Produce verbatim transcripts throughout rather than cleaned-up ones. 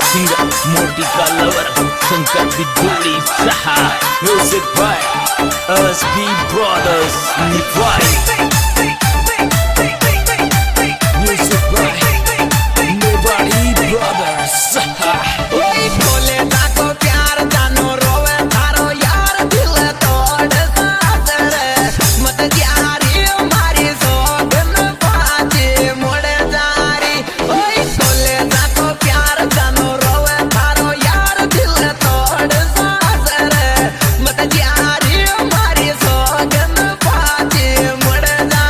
Singer मोटी का lover Shankar बिजोड़ी सहा music by S B brothers निभाई म्यूजिक बाय नेवाड़ी ब्रदर्स सहा ओए बोले ताको प्यार जानो रोवे थारो यार दिल तोड़ साजर मत यारी मारी सोगन बाजे मोड़े जारी ओए बोले ताको प्यार जानो रोवे थारो यार दिल तोड़ साजर मत यारी मारी सोगन बाजे मोड़े जारी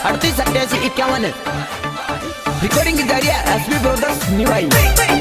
अड़तीस सत्तासी इक्यावन रिकॉर्डिंग की जा रही है एसबी ब्रदर्स निवाई।